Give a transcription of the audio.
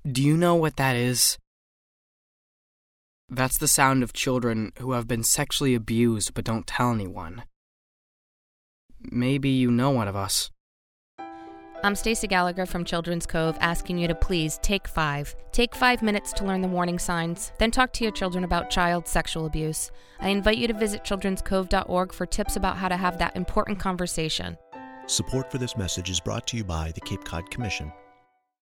Do you know what that is? That's the sound of children who have been sexually abused but don't tell anyone. Maybe you know one of us. I'm Stacey Gallagher from Children's Cove, asking you to please take 5. Take 5 minutes to learn the warning signs, then talk to your children about child sexual abuse. I invite you to visit childrenscove.org for tips about how to have that important conversation. Support for this message is brought to you by the Cape Cod Commission.